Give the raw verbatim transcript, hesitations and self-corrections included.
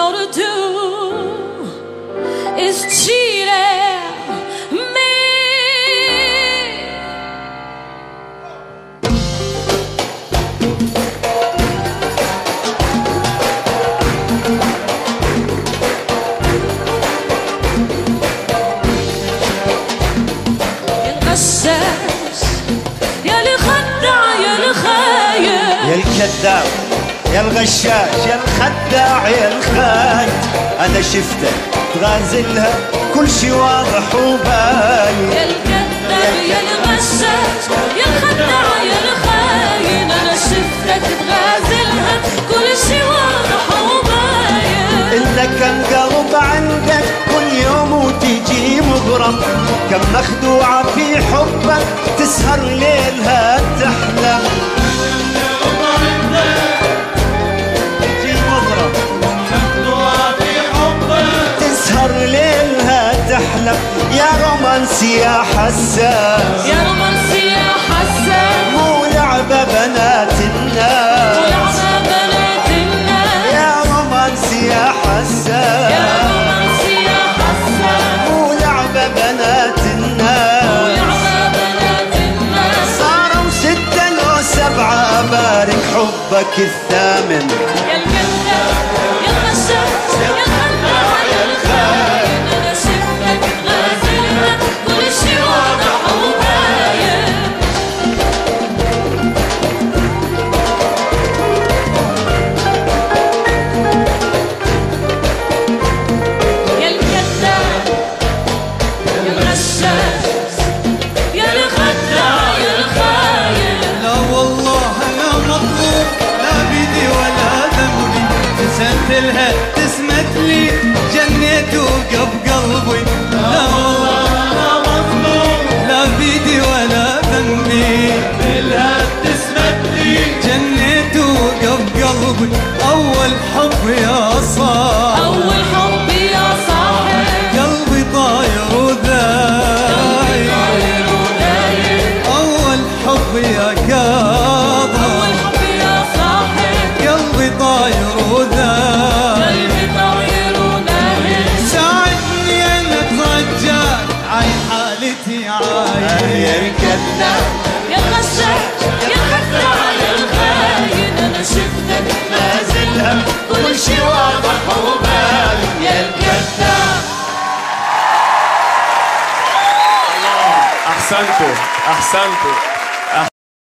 know to do is cheating me. الغشاش يا اللي خدع يا اللي خايف، يا الكذاب يا الغشاش يا الخداع يا الخاين، انا شفتك تغازلها كل شي واضح وباين. يا الكذاب يا الغشاش يا الخداع يا الخاين، انا شفتك تغازلها كل شي واضح وباين. انت كم قلب عندك كل يوم وتجي مغرم، كم مخدوعة في حبك تسهر ليلها تحلم. ليلها تحلم يا رومانسي يا حساس، يا رومانسي يا حساس، مو لعبة بنات الناس، مو لعبة بنات الناس. يا رومانسي يا حساس، يا رومانسي يا حساس، مو لعبة بنات الناس، مو لعبة بنات الناس. صاروا ستة لو سبعة بارك حبك الثامن. يا الكذاب يا الغشاش يا الخداع يا الخاين، انا شفتك تغازلها كل شي واضح وباين. يا الكذاب يا الغشاش يا الخداع يا الخاين. لا والله انا مطلوب لا بيدي ولا ذنبي، رسلت لها تسمت لي جنيت وقب قلبي. لا والله انا مطلوب لا بيدي ولا ذنبي، لها تسمت لي جنيت وقب قلبي. اول حب يا صاحب، اول حب يا صاحب، قلبي طاير وذاير، اول حب يا كاظم، اول حب يا صاحب، قلبي طاير وذاير. قلبي طاير وناهي. ساعدني انا اترجاك عاي حالتي عاير. يا الكذاب يا الغشاش يا الخداع يا الخاين، انا شفتك نازلها كل شي واضح وباين. يا الكذاب. احسنتوا احسنتوا.